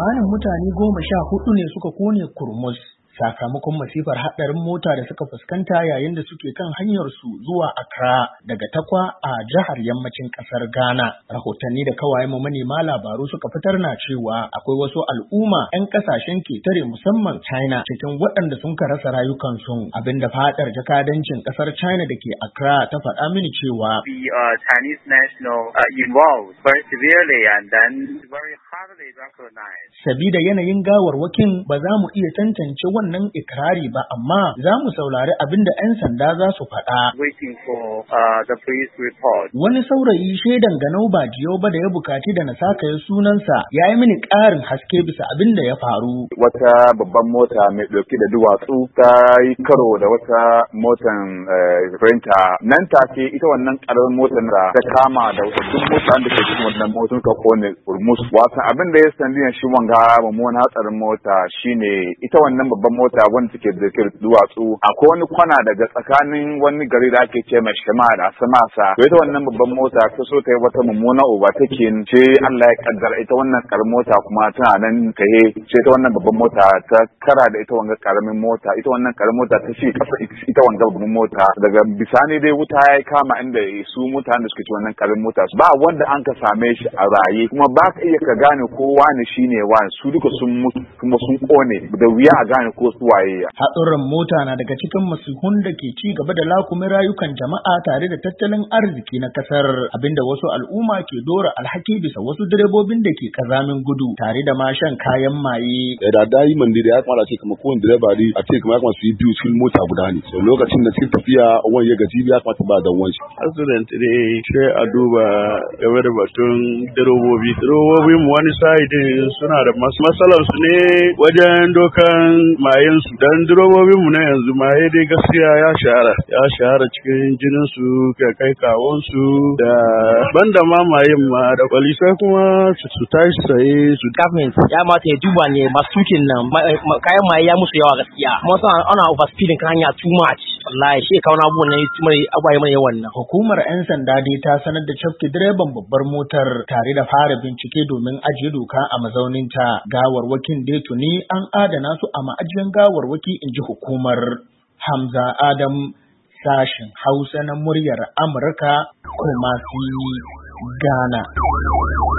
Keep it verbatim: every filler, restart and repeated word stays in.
kimanin mutane goma sha hudu ne suka kone kurmus sakamakon masifar haɗarin mota da suka fuskanta yayin da suke kan hanyarsu zuwa Accra daga Takwa a jihar yammacin ƙasar Ghana. Rahotanni da kawaye ma manema labaru suka fitar na cewa akwai wasu al'umma 'yan ƙasashen ketare musamman China cikin waɗanda sun rasa rayukansu, abinda fadar jakadancin ƙasar China da ke Accra ta faɗa mini cewa the uh, Chinese national uh, involved very severely and then very hardly recognized. Sabida yanayin gawarwakin ba za mu iya tantance wannan ikrari ba, amma za mu saurari abinda 'yan sanda za su faɗa. Waiting for uh, the police report. Wani saurayi shaidan ganau ba jiyo ba da ya bukaci da na sakaye sunansa ya yi mini ƙarin haske bisa abin da ya faru. Wata babban mota mai ɗauke da duwatsu ta yi karo da wata motan renta. Nan take ita wannan ƙaramin motar da ta kama da duk mutanen da ke cikin wannan motar ka kone kurmus. Wato abin da ya sandiyan shi wanga mummunan hatsarin mota shine ita wannan babban mota wanda take da duwatsu. Akwai wani kwana daga tsakanin wani gari da ake ce mai Shema da Samasa. To ita wannan babban mota ta so ta yi wata mummuna overtaking ce Allah ya kaddara ita wannan ƙaramin mota kuma tana nan tahe ce ita wannan babban mota ta kara da ita wannan ƙaramin mota ita wannan ƙaramin mota ta ce kasa ita wannan babban mota daga bisani dai wuta ya kama inda su mutanen da suke ci wannan ƙaramin mota ba wanda an ka same shi a raye kuma ba ka iya ka gane ko wani shine wani su duka sun mutu kuma sun kone da wuya a gane ko su waye. Hatsuran mota na daga cikin masihun da ke ci gaba da lakumin rayukan jama'a tare da tattalin arziki na kasar, abinda wasu al'umma ke dora alhaki bisa wasu direbobin da ke kazamin gudu tare da ma shan kayan maye. Da dai man da ya kamata ce kamar kowane direba ne a ce kamar su yi biyu cikin mota guda ne. So lokacin da cikin tafiya wani ya gaji ya kamata ba da wani. Accident ne sai a duba game da batun direbobi. Direbobin mu wani side suna da matsalar su ne wajen dokan mayen su. Dan direbobin mu na yanzu maye dai gaskiya ya shahara. Ya shahara cikin jinin su kai kai kawon su da banda ma mayen ma da kwalisai kuma su tashi saye su. Government ya mata ya duba ne masu tukin nan kayan maye ya musu yawa gaskiya. Kuma suna ana overspeeding kan hanya too much. Wallahi shi kawo abubuwan nan mai abaye mai yawan nan. Hukumar 'yan sanda dai ta sanar da cafke direban babbar motar tare da fara bincike domin ajiye doka a mazauninta. Gawarwakin dai tuni an adana su a ma'ajiyan gawarwaki, in ji hukumar. Hamza Adam, sashin Hausa na muryar Amurka, Kumasi, Ghana.